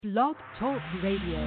Blog Talk Radio.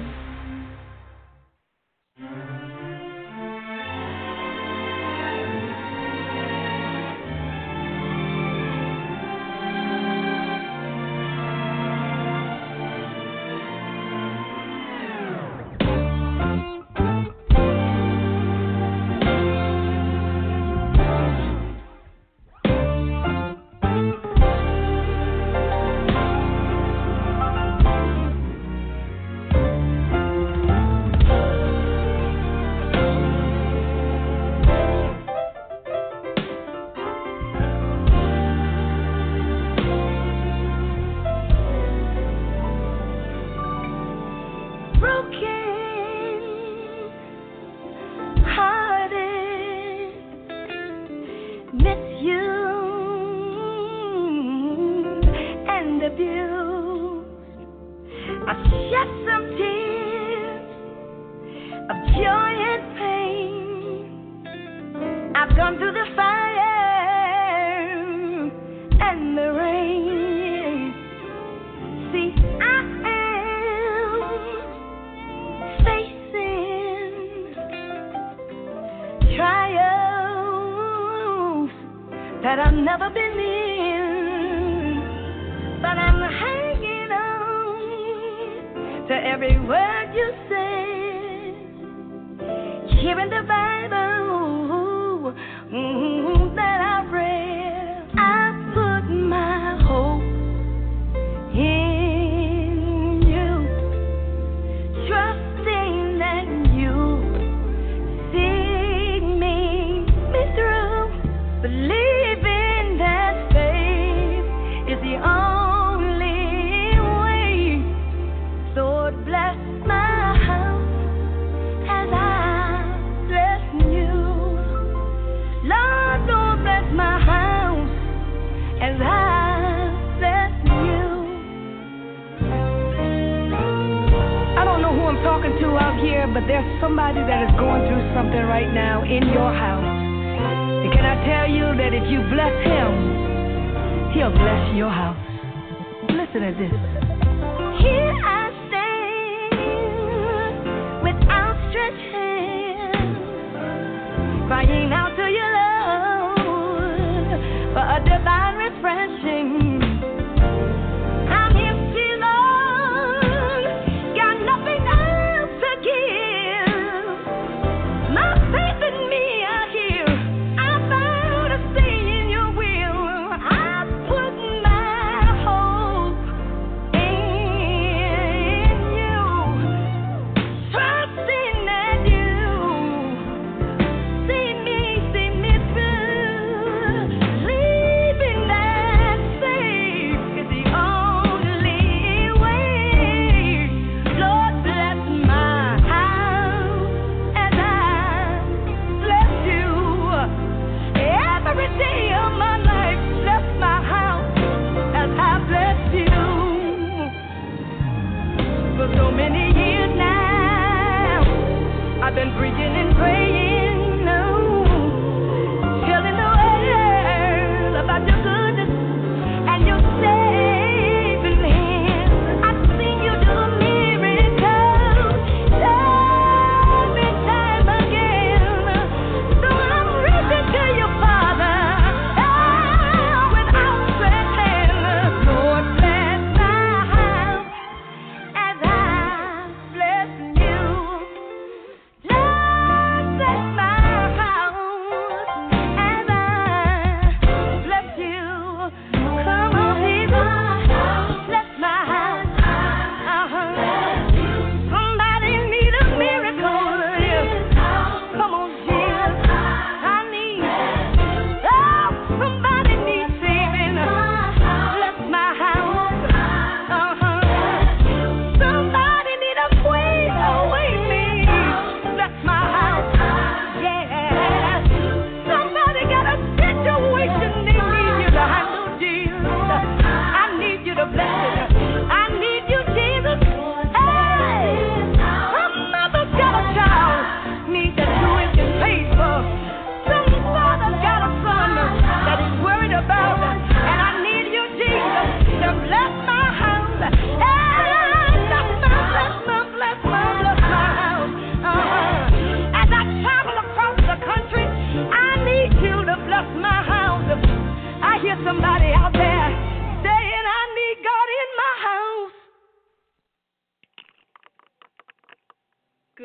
Bless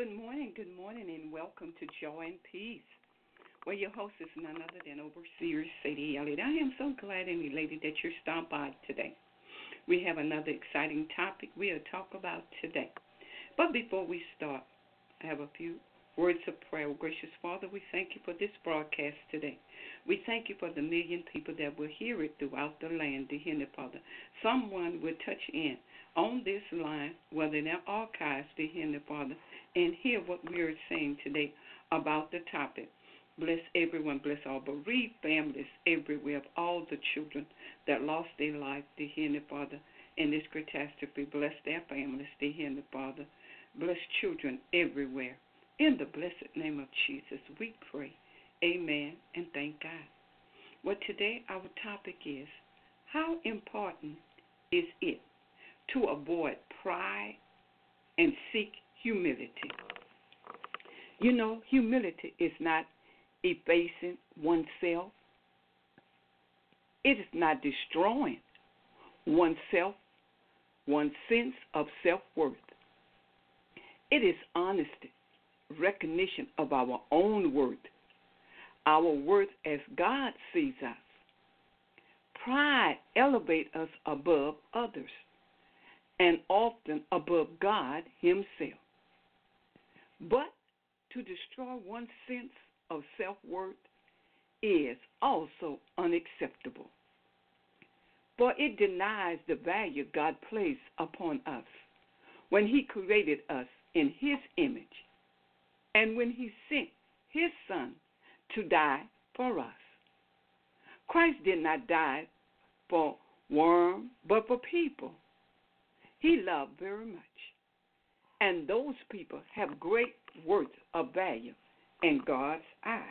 Good morning, and welcome to Joy and Peace, where your host is none other than Overseer Sadie Elliott. I am so glad and elated that you're stopped by today. We have another exciting topic we'll talk about today. But before we start, I have a few words of prayer. Gracious Father, we thank you for this broadcast today. We thank you for the million people that will hear it throughout the land, dear Heavenly Father. Someone will touch in on this line, whether in their archives, dear Heavenly Father, and hear what we are saying today about the topic. Bless everyone, bless all bereaved families everywhere, of all the children that lost their life, dear Heavenly Father, in this catastrophe. Bless their families, dear Heavenly Father. Bless children everywhere. In the blessed name of Jesus, we pray. Amen and thank God. Well, today our topic is, how important is it to avoid pride and seek humility? You know, humility is not effacing oneself. It is not destroying oneself, one's sense of self-worth. It is honesty, recognition of our own worth, our worth as God sees us. Pride elevates us above others and often above God himself. But to destroy one's sense of self-worth is also unacceptable, for it denies the value God placed upon us when he created us in his image and when he sent his Son to die for us. Christ did not die for worms, but for people he loved very much. And those people have great worth of value in God's eyes.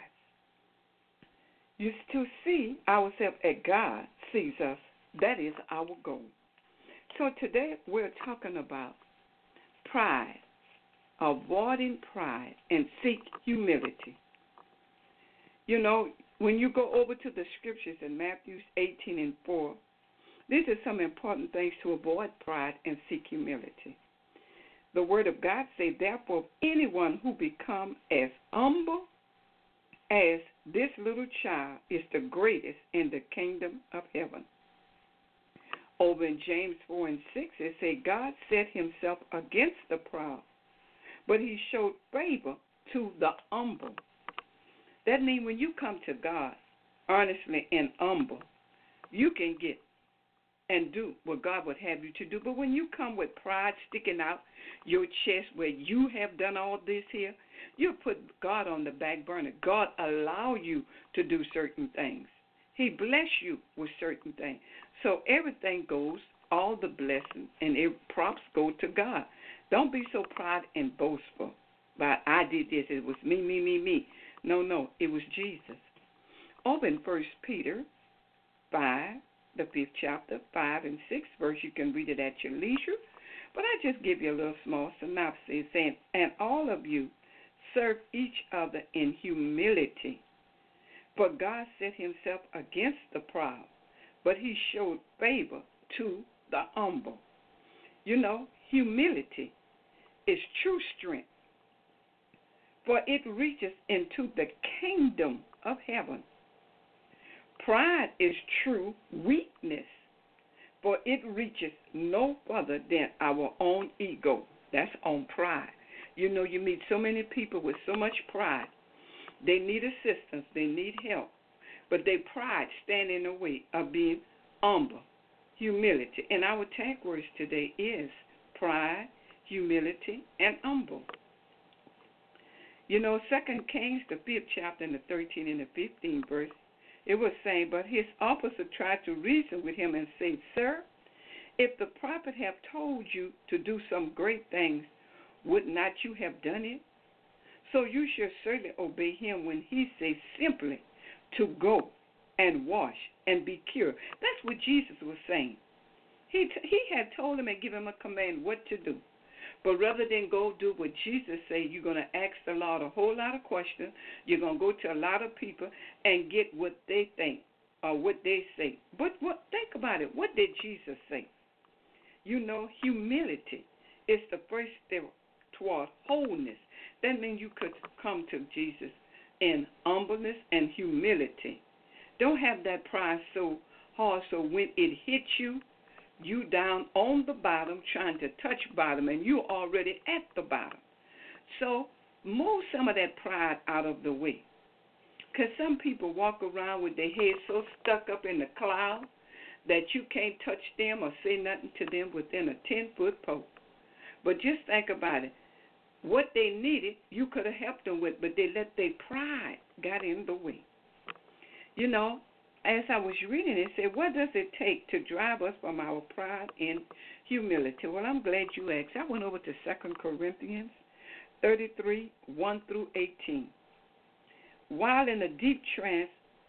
To see ourselves as God sees us, that is our goal. So today we're talking about pride, avoiding pride, and seek humility. You know, when you go over to the scriptures in Matthew 18:4, these are some important things to avoid pride and seek humility. The Word of God says, therefore, anyone who becomes as humble as this little child is the greatest in the kingdom of heaven. Over in James 4:6, it says, God set himself against the proud, but he showed favor to the humble. That means when you come to God honestly and humble, you can get and do what God would have you to do. But when you come with pride sticking out your chest where you have done all this here, you put God on the back burner. God allow you to do certain things. He bless you with certain things. So everything goes, all the blessings and props go to God. Don't be so proud and boastful. But I did this. It was me. No, it was Jesus. Over in 1 Peter 5, the 5th chapter, 5 and 6 verse, you can read it at your leisure. But I just give you a little small synopsis saying, and all of you serve each other in humility. For God set himself against the proud, but he showed favor to the humble. You know, humility is true strength, for it reaches into the kingdom of heaven. Pride is true weakness, for it reaches no further than our own ego. That's on pride. You know, you meet so many people with so much pride. They need assistance. They need help. But their pride stands in the way of being humble, humility. And our tag words today is pride, humility, and humble. You know, 2 Kings, the 5th chapter, and the 13th and the 15th verse, it was saying, but his officer tried to reason with him and said, Sir, if the prophet have told you to do some great things, would not you have done it? So you should certainly obey him when he says simply to go and wash and be cured. That's what Jesus was saying. He had told him and given him a command what to do. But rather than go do what Jesus said, you're going to ask the Lord a whole lot of questions. You're going to go to a lot of people and get what they think or what they say. But think about it. What did Jesus say? You know, humility is the first step toward wholeness. That means you could come to Jesus in humbleness and humility. Don't have that pride so hard so when it hits you, you down on the bottom trying to touch bottom and you already at the bottom. So move some of that pride out of the way. Because some people walk around with their head so stuck up in the cloud that you can't touch them or say nothing to them within a 10-foot pole. But just think about it. What they needed, you could have helped them with, but they let their pride got in the way. You know, as I was reading it said, what does it take to drive us from our pride and humility? Well, I'm glad you asked. I went over to 2 Corinthians 33, 1 through 18. While in a deep trance,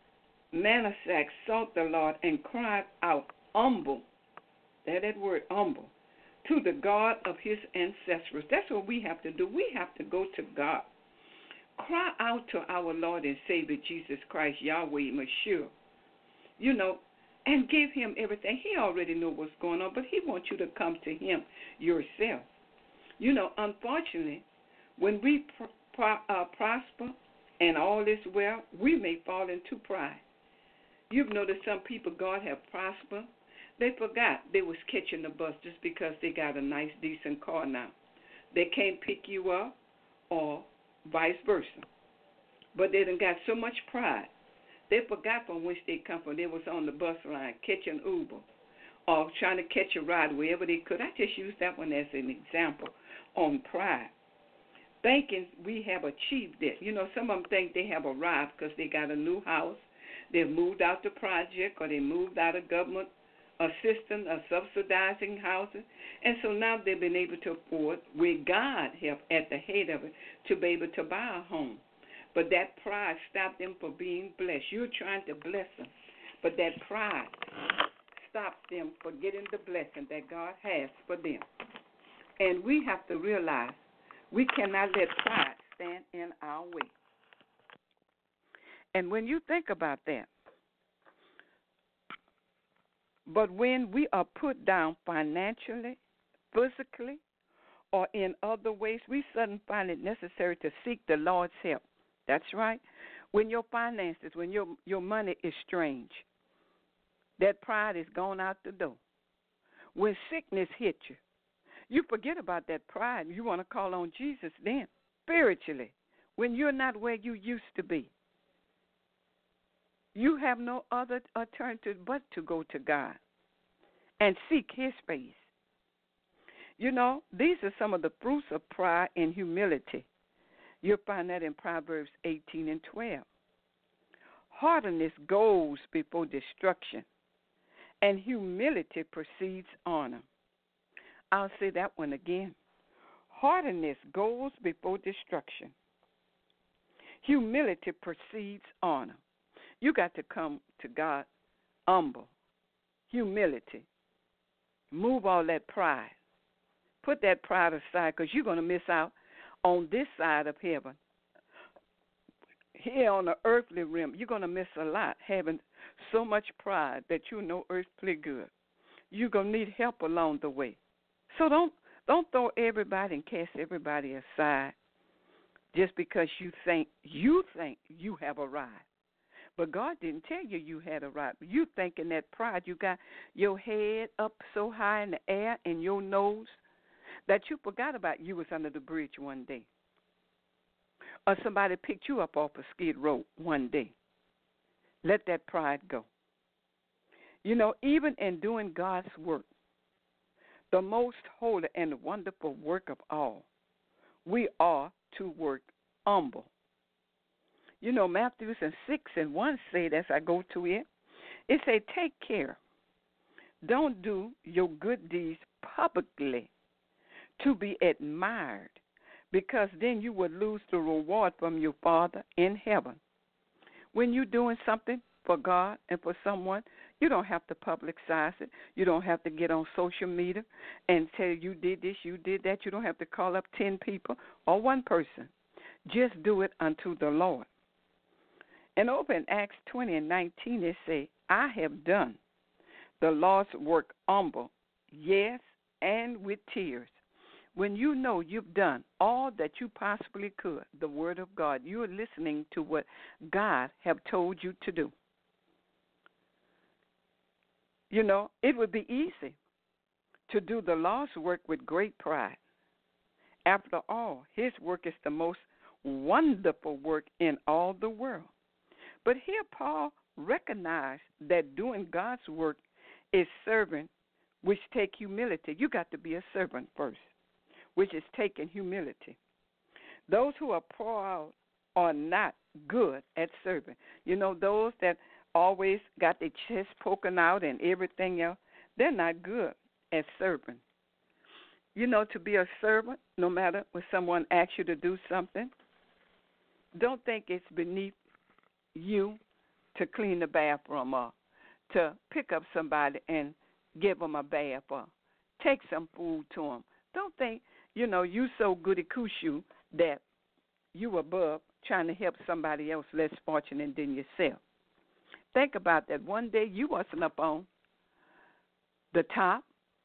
Manasseh sought the Lord and cried out, humble, that word humble, to the God of his ancestors. That's what we have to do. We have to go to God. Cry out to our Lord and Savior Jesus Christ, Yahweh, Messiah, you know, and give him everything. He already knows what's going on, but he wants you to come to him yourself. You know, unfortunately, when we prosper and all is well, we may fall into pride. You've noticed some people God have prospered. They forgot they was catching the bus just because they got a nice, decent car now. They can't pick you up or vice versa. But they done got so much pride. They forgot from which they come from. They was on the bus line catching Uber or trying to catch a ride wherever they could. I just use that one as an example on pride. Thinking we have achieved it. You know, some of them think they have arrived because they got a new house. They've moved out the project or they moved out of government assistance or subsidizing housing. And so now they've been able to afford, with God help at the head of it, to be able to buy a home. But that pride stopped them from being blessed. You're trying to bless them, but that pride stops them from getting the blessing that God has for them. And we have to realize we cannot let pride stand in our way. And when you think about that, but when we are put down financially, physically, or in other ways, we suddenly find it necessary to seek the Lord's help. That's right. When your finances, when your money is strange, that pride is gone out the door. When sickness hits you, you forget about that pride. You want to call on Jesus then, spiritually, when you're not where you used to be. You have no other alternative but to go to God and seek his face. You know, these are some of the fruits of pride and humility. You'll find that in Proverbs 18 and 12. Haughtiness goes before destruction, and humility precedes honor. I'll say that one again. Haughtiness goes before destruction. Humility precedes honor. You got to come to God humble, humility. Move all that pride. Put that pride aside because you're going to miss out on this side of heaven. Here on the earthly realm, you're going to miss a lot having so much pride that you're no earthly good. You're going to need help along the way. So don't throw everybody and cast everybody aside just because you think you have arrived. But God didn't tell you you had arrived. You thinking that pride, you got your head up so high in the air and your nose that you forgot about you was under the bridge one day. Or somebody picked you up off a skid row one day. Let that pride go. You know, even in doing God's work, the most holy and wonderful work of all, we are to work humble. You know, Matthew 6:1 said, as I go to it, it said, take care. Don't do your good deeds publicly to be admired, because then you would lose the reward from your Father in heaven. When you're doing something for God and for someone, you don't have to publicize it. You don't have to get on social media and tell you did this, you did that. You don't have to call up 10 people or one person. Just do it unto the Lord. And over in Acts 20 and 19, it says, I have done the Lord's work humble, yes, and with tears, When you know you've done all that you possibly could, the Word of God, you are listening to what God have told you to do. You know, it would be easy to do the Lord's work with great pride. After all, his work is the most wonderful work in all the world. But here Paul recognized that doing God's work is serving, which take humility. You got to be a servant first, which is taking humility. Those who are proud are not good at serving. You know, those that always got their chest poking out and everything else, they're not good at serving. You know, to be a servant, no matter when someone asks you to do something, don't think it's beneath you to clean the bathroom or to pick up somebody and give them a bath or take some food to them. Don't think, you know, you so goody-two-shoe that you above trying to help somebody else less fortunate than yourself. Think about that. One day you wasn't up on the top.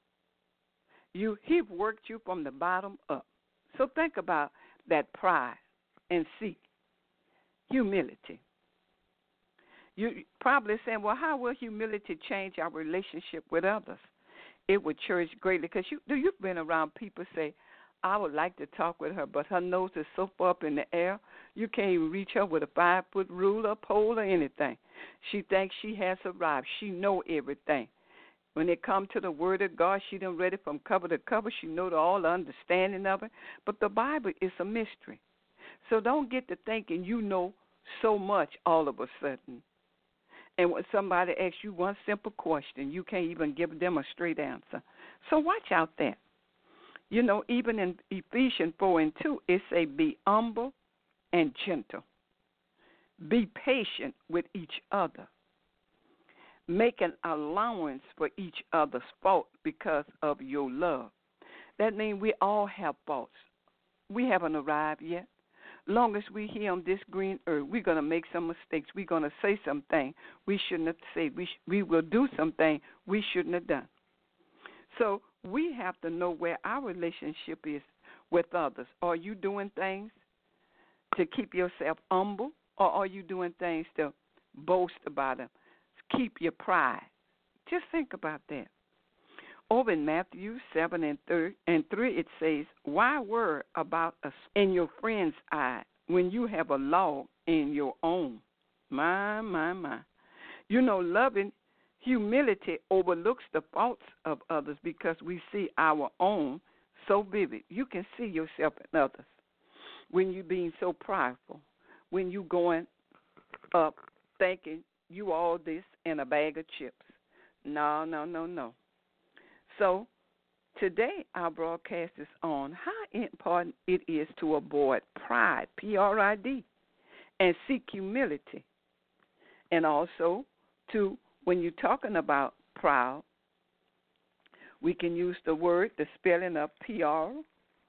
He worked you from the bottom up. So think about that pride and seek humility. You probably saying, well, how will humility change our relationship with others? It would cherish greatly because you've been around people say, I would like to talk with her, but her nose is so far up in the air, you can't even reach her with a 5-foot ruler, pole, or anything. She thinks she has arrived. She know everything. When it comes to the Word of God, she done read it from cover to cover. She know all the understanding of it. But the Bible is a mystery. So don't get to thinking you know so much all of a sudden. And when somebody asks you one simple question, you can't even give them a straight answer. So watch out there. You know, even in Ephesians 4:2, it say, be humble and gentle. Be patient with each other. Make an allowance for each other's fault because of your love. That means we all have faults. We haven't arrived yet. Long as we here on this green earth, we're going to make some mistakes. We're going to say something we shouldn't have said. We will do something we shouldn't have done. So we have to know where our relationship is with others. Are you doing things to keep yourself humble, or are you doing things to boast about them? Keep your pride. Just think about that. Over in Matthew 7:3, it says, why worry about us in your friend's eye when you have a log in your own? My, my, my. You know, loving humility overlooks the faults of others because we see our own so vivid. You can see yourself in others when you're being so prideful, when you're going up thinking you all this and a bag of chips. No, no, no, no. So today our broadcast is on how important it is to avoid pride, P-R-I-D, and seek humility. And also to, when you're talking about proud, we can use the word, the spelling of P-R-O-U-D,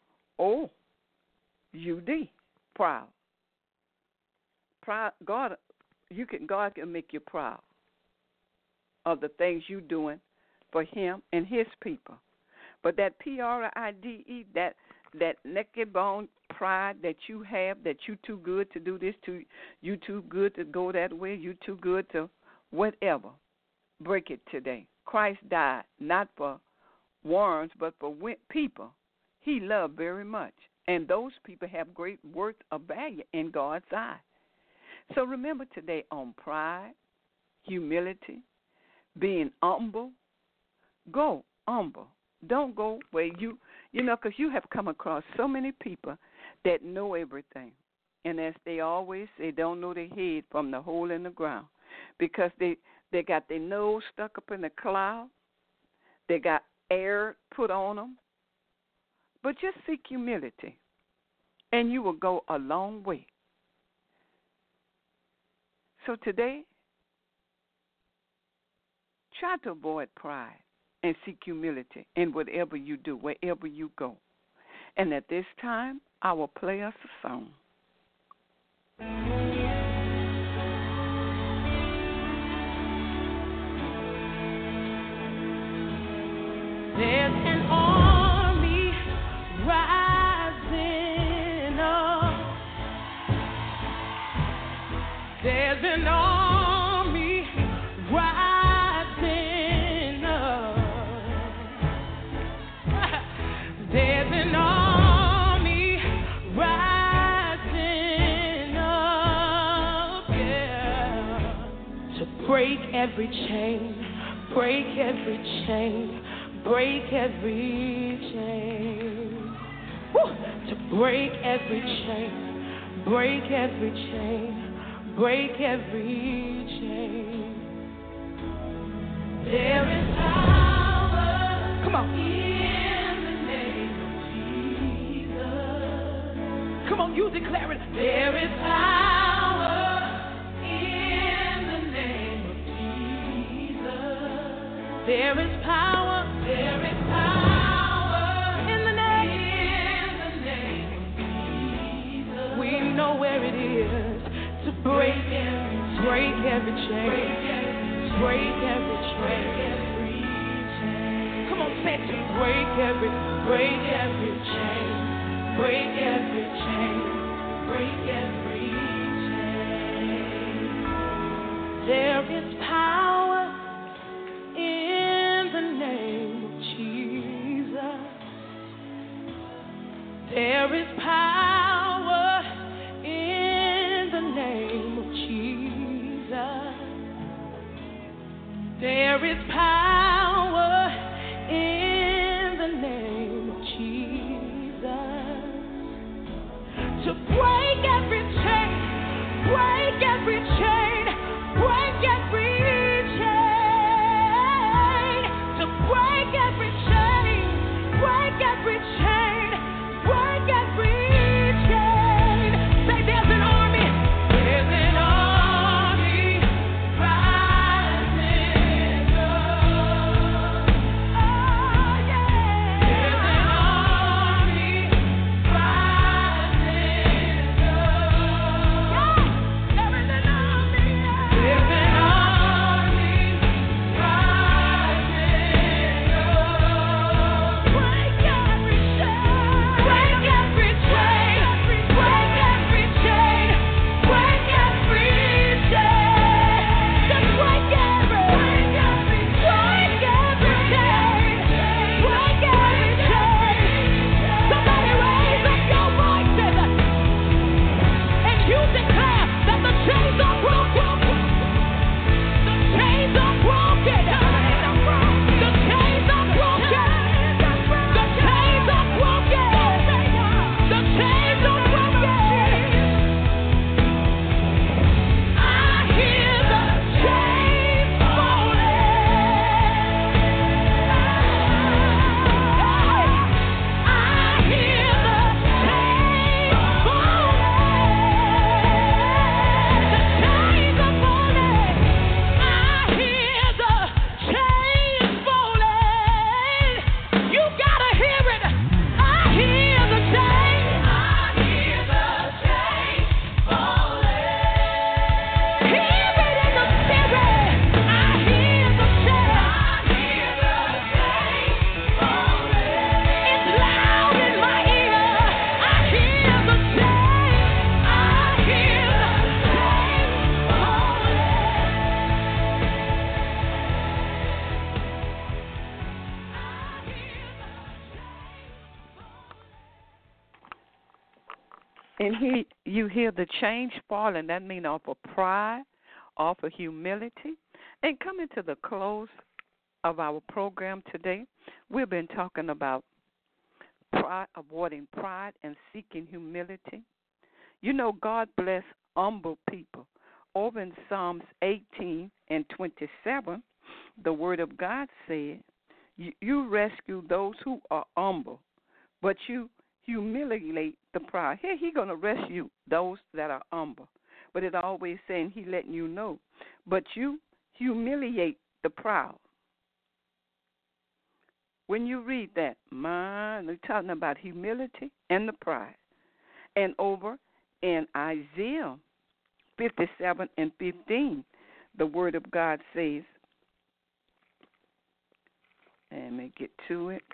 proud. Proud, God can make you proud of the things you're doing for him and his people. But that P-R-I-D-E, that naked bone pride that you have, that you too good to do this, you too good to go that way, you too good to whatever, break it today. Christ died not for worms but for people he loved very much. And those people have great worth of value in God's eye. So remember today on pride, humility, being humble. Go humble. Don't go where you know, because you have come across so many people that know everything. And as they always say, don't know their head from the hole in the ground because they got their nose stuck up in the cloud. They got air put on them. But just seek humility, and you will go a long way. So today, try to avoid pride and seek humility in whatever you do, wherever you go. And at this time, I will play us a song. There's an army There's an army rising up. There's an army rising up, yeah, to break every chain, break every chain, break every chain. Woo! To break every chain, break every chain, break every chain. There is power. Come on. In the name of Jesus. Come on, you declare it. There is power in the name of Jesus. There is power. There is power in the name of Jesus. We know where it is to break every chain, break every chain. Come on, say it, to break every chain, break every chain, break every chain. There is power in the name of Jesus. There is power in the name of Jesus. There is power in the name of Jesus to break every chain, break every chain, break every chain, to break every chain, break every chain, break every chain. Say there's an army, there's an army rising up. Oh yeah, there's an army rising up. Yeah, there is an army. There's an army rising up. Break every chain, break every chain, break every chain, break every chain. Just break every chain, break every chain. Somebody raise up your voices and you declare that the chains are broken. The chains are broken. The chains are broken. The chains are broken. The chains are broken. I hear the chains falling. I hear the chains falling. The chains are falling. I hear the chains falling. You gotta hear it. I hear the chains. I hear the chains falling. Hear it in the spirit. I hear the chains. I hear the chains falling. It's loud in my ear. I hear the chains. I hear the chains And you hear the change falling. That means off of pride, off of humility. And coming to the close of our program today, we've been talking about pride, avoiding pride and seeking humility. You know, God bless humble people. Over in Psalms 18 and 27, the Word of God said, you rescue those who are humble, but you humiliate the proud. Here He's going to rescue those that are humble. But it always saying He letting you know, but you humiliate the proud. When you read that, they're talking about humility and the pride. And over in Isaiah 57 and 15, the Word of God says, let me get to it.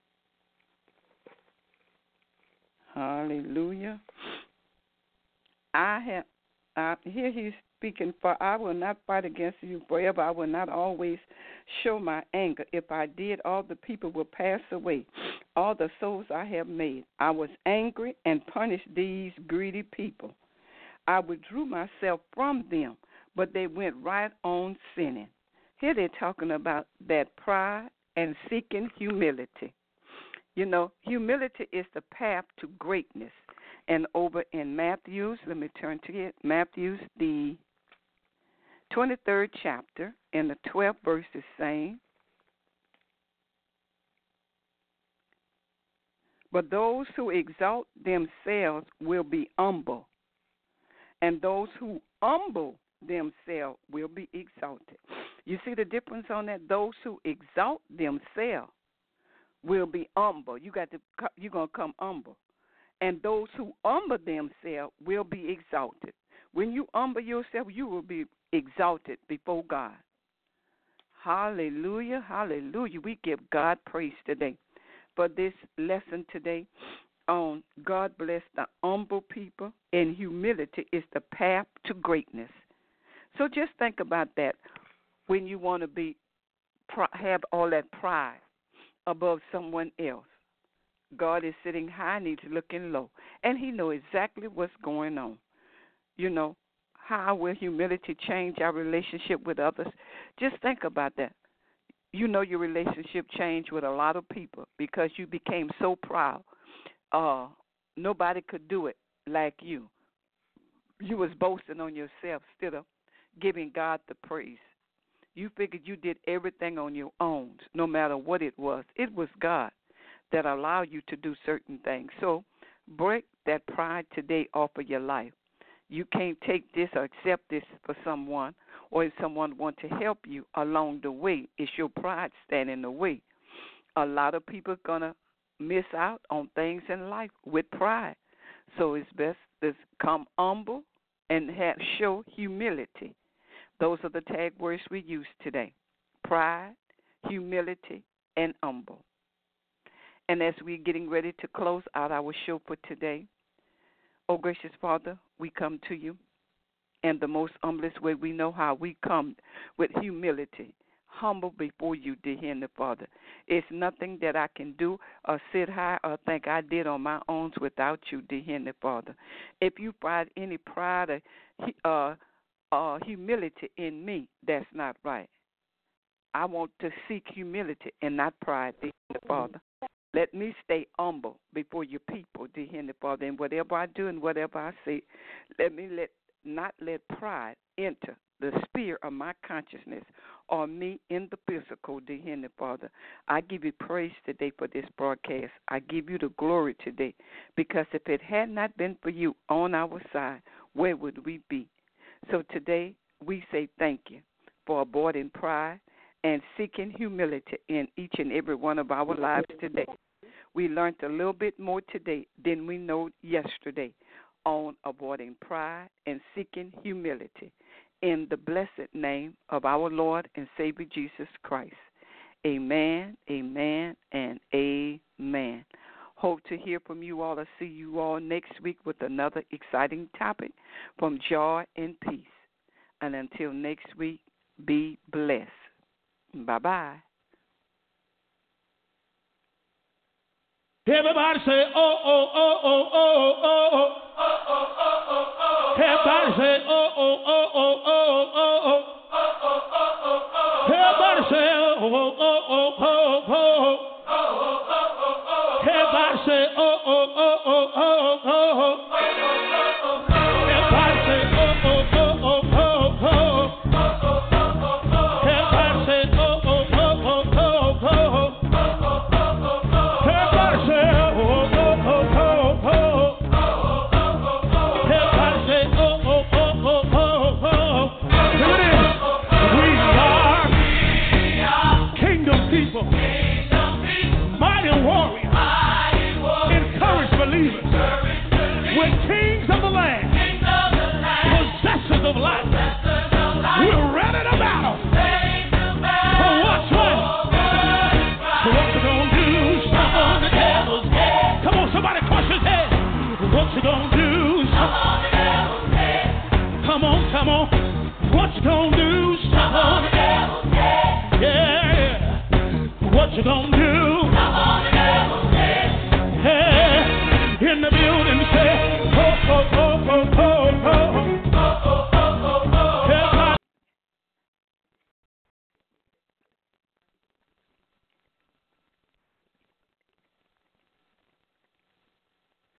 Hallelujah. here he's speaking, for I will not fight against you forever. I will not always show my anger. If I did, all the people will pass away, all the souls I have made. I was angry and punished these greedy people. I withdrew myself from them, but they went right on sinning. Here they're talking about that pride and seeking humility. You know, humility is the path to greatness. And over in Matthew's, let me turn to it, Matthew's, the 23rd chapter, and the 12th verse is saying, but those who exalt themselves will be humble, and those who humble themselves will be exalted. You see the difference on that? Those who exalt themselves will be humble. You're gonna come humble. And those who humble themselves will be exalted. When you humble yourself, you will be exalted before God. Hallelujah, hallelujah. We give God praise today for this lesson today on God bless the humble people, and humility is the path to greatness. So just think about that when you want to have all that pride above someone else. God is sitting high and he's looking low, and he knows exactly what's going on. You know, how will humility change our relationship with others? Just think about that. You know your relationship changed with a lot of people because you became so proud. Nobody could do it like you. You was boasting on yourself instead of giving God the praise. You figured you did everything on your own, no matter what it was. It was God that allowed you to do certain things. So break that pride today off of your life. You can't take this or accept this for someone, or if someone wants to help you along the way, it's your pride standing in the way. A lot of people are going to miss out on things in life with pride. So it's best to come humble and show humility. Those are the tag words we use today: pride, humility, and humble. And as we're getting ready to close out our show for today, oh, gracious Father, we come to you in the most humblest way we know how. We come with humility, humble before you, dear Heavenly Father. It's nothing that I can do or sit high or think I did on my own without you, dear Heavenly Father. If you find any pride or humility in me, that's not right. I want to seek humility and not pride, dear Heavenly Father. Let me stay humble before your people, dear Heavenly Father. And whatever I do and whatever I say, let me not let pride enter the sphere of my consciousness or me in the physical, dear Heavenly Father. I give you praise today for this broadcast. I give you the glory today, because if it had not been for you on our side, where would we be? So today we say thank you for avoiding pride and seeking humility in each and every one of our lives today. We learned a little bit more today than we know yesterday on avoiding pride and seeking humility. In the blessed name of our Lord and Savior Jesus Christ. Amen, amen, and amen. Hope to hear from you all. I'll see you all next week with another exciting topic from Joy and Peace. And until next week, be blessed. Bye-bye. Everybody say, oh, oh, oh, oh, oh, oh, oh. Everybody say, oh, oh, oh, oh, oh, oh. Everybody say, oh, oh, oh, oh, oh. Everybody say, oh, oh, oh, oh, oh, oh. Everybody say, oh, oh, oh, oh, oh, oh. Everybody say, oh, oh, oh, oh, oh, oh. Everybody say, oh, oh, oh, oh, oh. Everybody say, oh, oh, oh, oh, oh. Here it is. We are kingdom people, mighty warriors, encouraged believers. We're kings of the land, possessors of life. We're ready to battle. For what's right? So what you gonna do? Stop on the devil's head. Come on, somebody crush his head. What you gonna do? Stop on the devil's head. gonna do, son? Yeah, what you gonna do?